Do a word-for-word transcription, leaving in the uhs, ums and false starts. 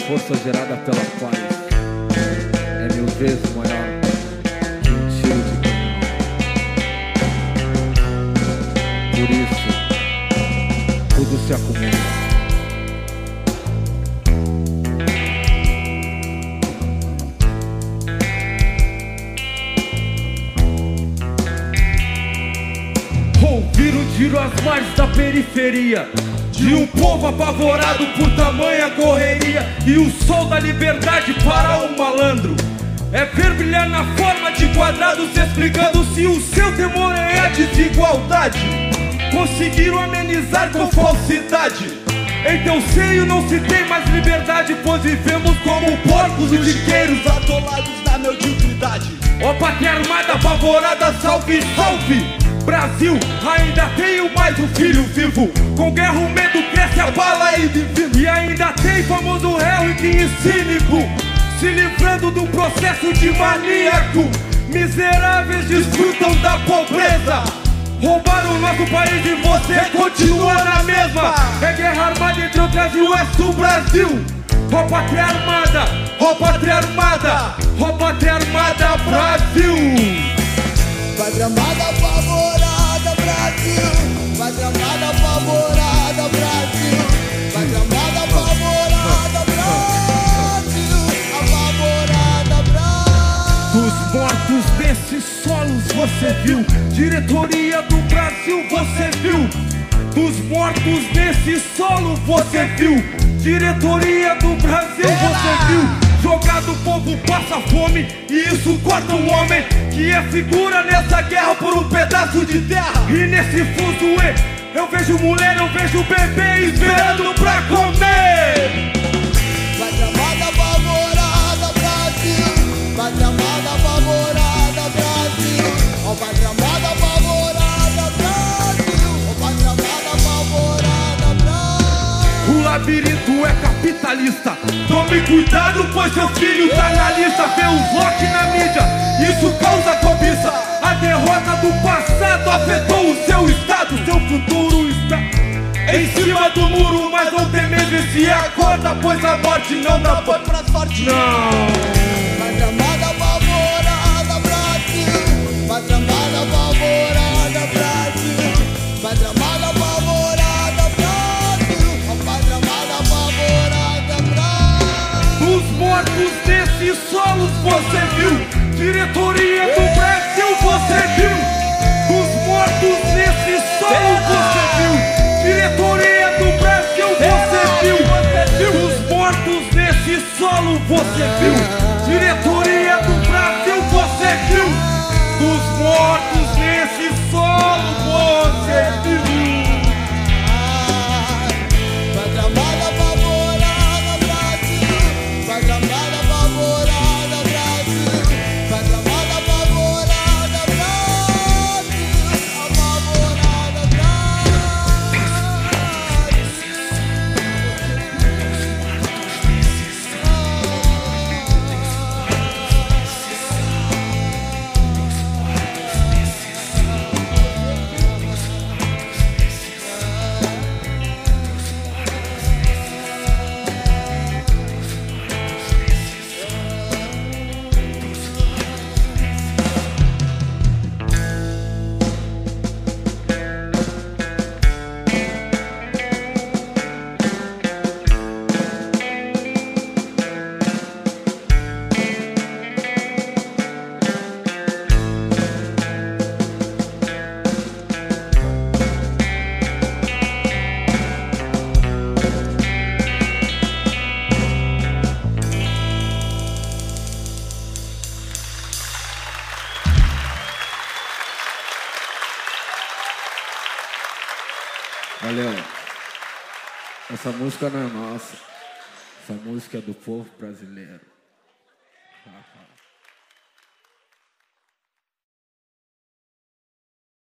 força gerada pela paz é mil vezes maior que um tiro de canhão. Por isso, tudo se acumula. Ouvir um tiro às margens da periferia, de um povo apavorado por tamanha correria, e o sol da liberdade para o malandro é ver brilhar na forma de quadrados, explicando se o seu temor é a desigualdade. Conseguiram amenizar com falsidade. Em teu seio não se tem mais liberdade, pois vivemos como porcos urtiqueiros atolados na mediocridade. Ó pátria armada apavorada, salve, salve! Brasil, ainda tenho mais um filho vivo. Com guerra o medo cresce, a bala e divino. E ainda tem famoso réu e que cínico, se livrando do processo de maníaco. Miseráveis desfrutam da pobreza, roubaram o nosso país e você continua na mesma. É guerra armada entre outras e o oeste do Brasil. Ó pátria armada, ó pátria armada, ó pátria armada, Brasil. Pátria amada apavorada, Brasil. Pátria amada apavorada, Brasil. Pátria amada apavorada, Brasil. Apavorada, Brasil. Dos mortos desses solos você viu, diretoria do Brasil você viu. Dos mortos nesse solo você viu, diretoria do Brasil você viu. Jogado o povo passa fome e isso corta um homem que é figura nessa guerra por um pedaço de terra. E nesse fuzuê eu vejo mulher, eu vejo bebê esperando pra comer. Pátria amada apavorada, Brasil. Pátria amada apavorada, Brasil. Ó pátria amada apavorada, Brasil. Ó pátria amada apavorada, Brasil. O labirinto é capitalista, tome cuidado pois seu filho tá na lista. Vê os lock na mídia, isso causa cobiça. A derrota do passado afetou o seu estado. Seu futuro está em cima do muro, mas não tem medo e se acorda, pois a morte não dá banho pra sorte. Não. Pátria amada apavorada, Brasil. Pátria amada apavorada, Brasil. Pátria amada apavorada, Brasil. Ó pátria amada apavorada, Brasil. Os mortos desses solos você viu, diretoria do Brasil você viu. Os mortos nesses solos você viu, diretoria do Brasil você viu. Os mortos nesse solo você viu, diretoria do Brasil você viu. Os mortos nesse solo você viu. Pátria amada apavorada, Brasil. Pátria amada apavorada, Brasil. Pátria amada apavorada, Brasil. Apavorada, Brasil. Valeu. Essa música não é nossa. Essa música é do povo brasileiro.